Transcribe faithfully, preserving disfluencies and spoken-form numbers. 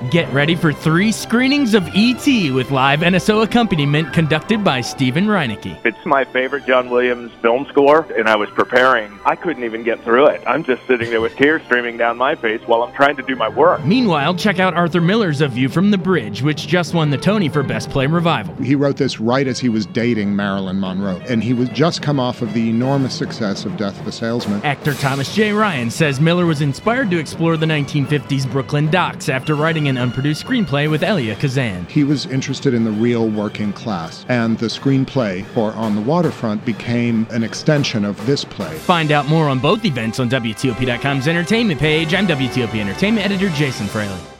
Get ready for three screenings of E T with live N S O accompaniment conducted by Steven Reinecke. It's my favorite John Williams film score, and I was preparing. I couldn't even get through it. I'm just sitting there with tears streaming down my face while I'm trying to do my work. Meanwhile, check out Arthur Miller's A View from the Bridge, which just won the Tony for Best Play Revival. He wrote this right as he was dating Marilyn Monroe, and he was just come off of the enormous success of Death of a Salesman. Actor Thomas J. Ryan says Miller was inspired to explore the nineteen fifties Brooklyn docks after writing an unproduced screenplay with Elia Kazan. He was interested in the real working class, and the screenplay for On the Waterfront became an extension of this play. Find out more on both events on W T O P dot com's entertainment page. I'm W T O P Entertainment editor Jason Fraley.